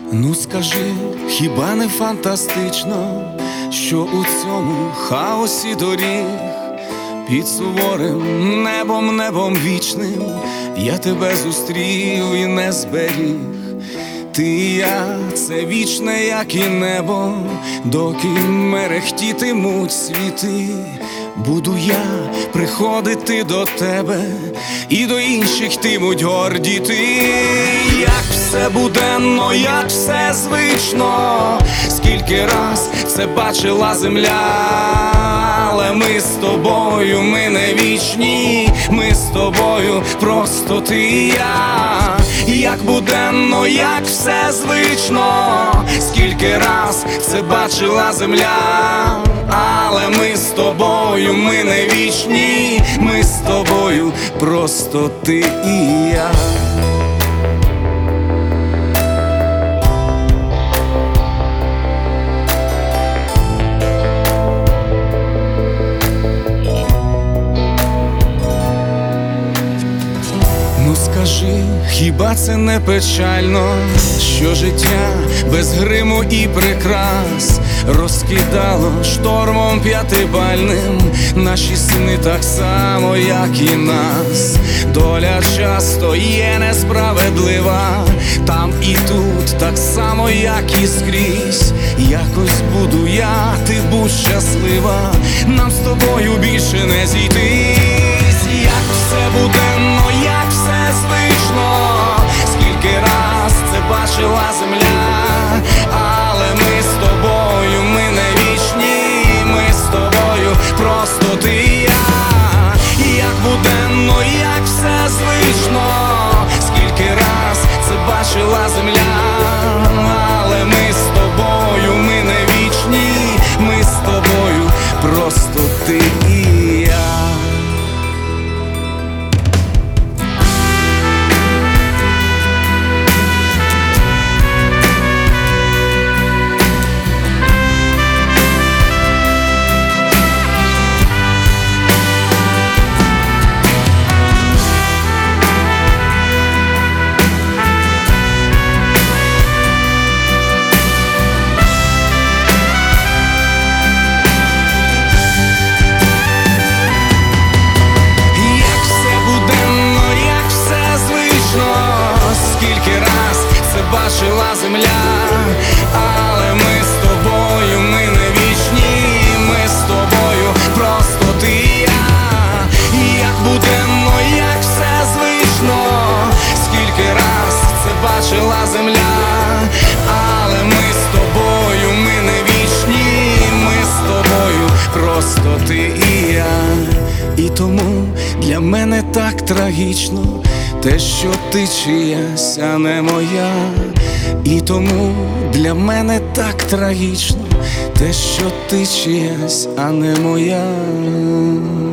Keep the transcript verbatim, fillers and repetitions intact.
Ну скажи, хіба не фантастично, що у цьому хаосі доріг під суворим небом, небом вічним я тебе зустрів і не зберіг. Ти і я – це вічне, як і небо, доки мерехтітимуть світи. Буду я приходити до тебе, і до інших йтимуть гордіти. Як все буденно, як все звично, скільки раз це бачила земля. Але ми з тобою, ми не вічні, ми з тобою, просто ти і я. Як буденно, як все звично, скільки раз це бачила земля. Але ми з тобою, ми не вічні, ми з тобою, просто ти і я. Ну скажи, хіба це не печально, що життя без гриму і прикрас розкидало штормом п'ятибальним наші сни так само, як і нас. Доля часто є несправедлива, там і тут так само, як і скрізь. Якось буду я, ти будь щаслива, нам з тобою більше не зійтись. Як все буденно, як все звично, скільки раз це бачила земля. Але ми з тобою, ми не вічні, ми з тобою, просто ти і я. Як буденно, як все звично, скільки раз це бачила земля. Але ми з тобою, ми не вічні, ми з тобою, просто ти і я. Бачила земля, але ми з тобою, ми не вічні, ми з тобою, просто ти і я. Як буденно, як все звично, скільки раз це бачила земля. Але ми з тобою, ми не вічні, ми з тобою, просто ти і я. І тому для мене так трагічно те, що ти чиясь, а не моя. І тому для мене так трагічно те, що ти чиясь, а не моя.